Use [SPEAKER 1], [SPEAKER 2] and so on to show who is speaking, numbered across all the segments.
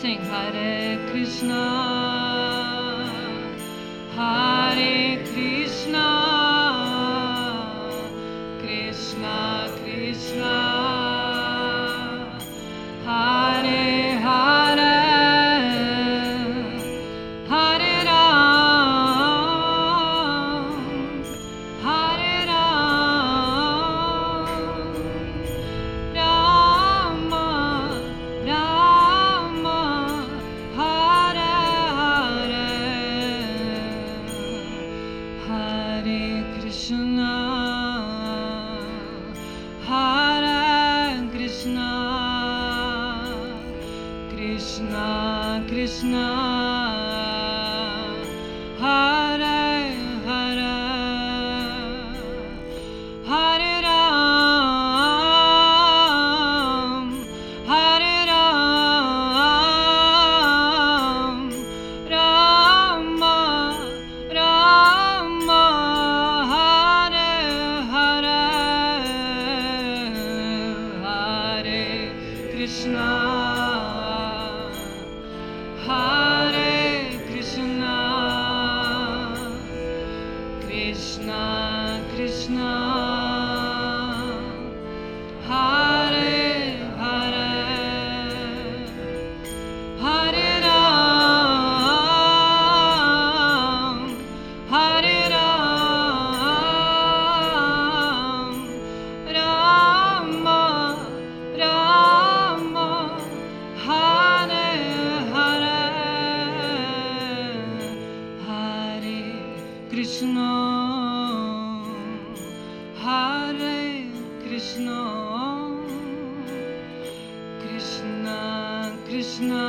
[SPEAKER 1] sing Hare Krishna, Hare Krishna, Krishna Krishna, Hare Hare, Hare Ram, Hare Ram, Rama Rama, Hare Hare, Hare Krishna, Hare Krishna, Krishna Krishna, Hare Hare, Hare Ram, Hare Ram, Rama Rama, Hare Hare, Hare Krishna, Hare Krishna, Krishna Krishna, Hare Hare, Hare Ram, Hare Ram, Rama Rama, Hare Hare, Hare Krishna, Hare Krishna, Krishna Krishna,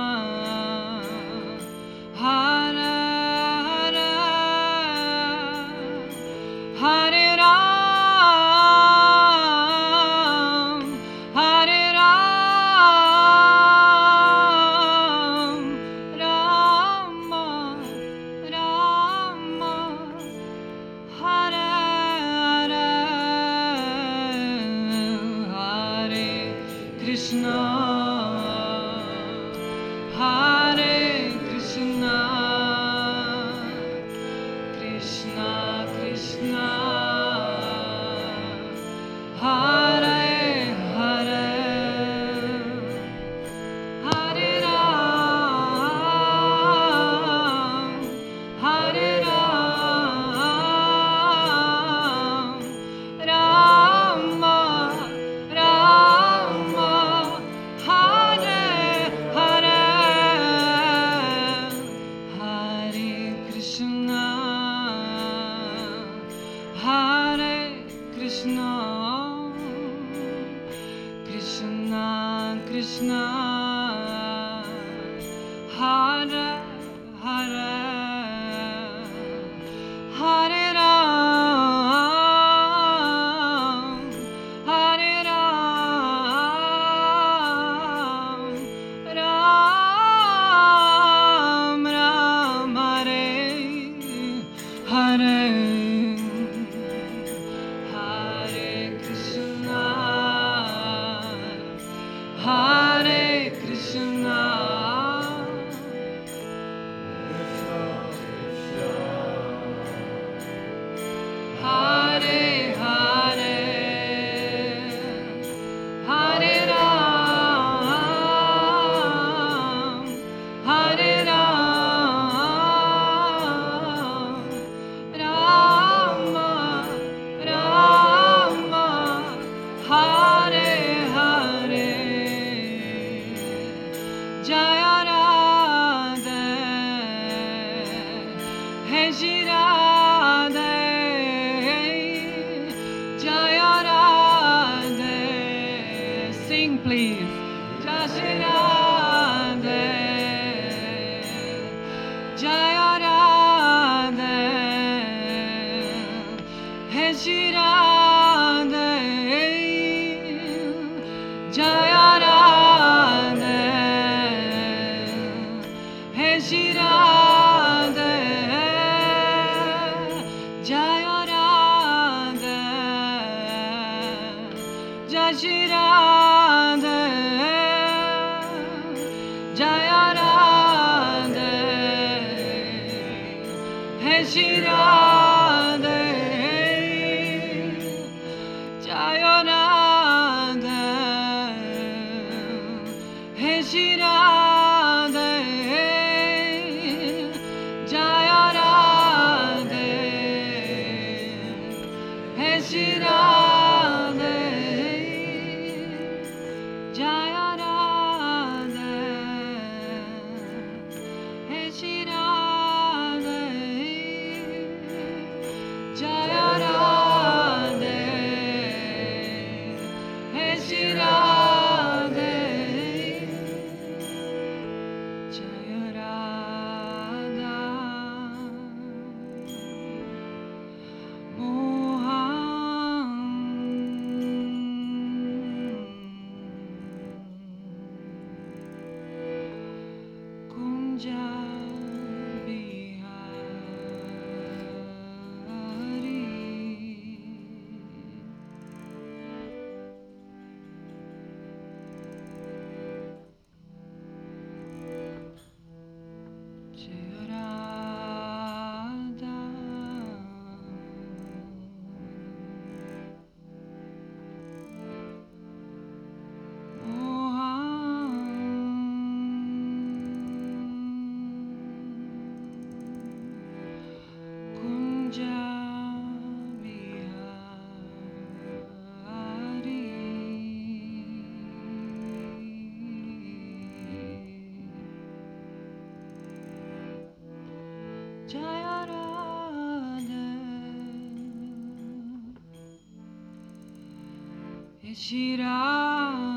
[SPEAKER 1] Hare Hare, Hare Ram, Hare Ram, Rama Rama, Hare Hare, Hare Krishna, Hare Krishna, Krishna Krishna, Hare Hare, Hare Ram, Hare Ram, Rama Rama, Hare Hare, Hare Krishna, Hare Krishna, Krishna Krishna, Hare Hare, Hare Ram, Hare Ram, Ram Ram, Hare Hare, Hare Krishna, Hare Krishna, Hare Hare, Hare Ram, Hare Ram, Rama Rama, Hare Hare, Jaya Radhe, Hey Shri Radhe, Jaya Radhe, sing please, Jai Shri Radhe, Jaya Radhe, Hey Shri Radhe, Jaya Radhe, Hey Shri Radhe, Jaya Radhe, Jai Shri Radhe, Jaya He Shri Radhe, Jaya Radhe, He Shri Radhe, Jaya Radhe, He Shri Radhe, Jaya Radha, Moham Kunja Jaya Radha, He Shri Radha.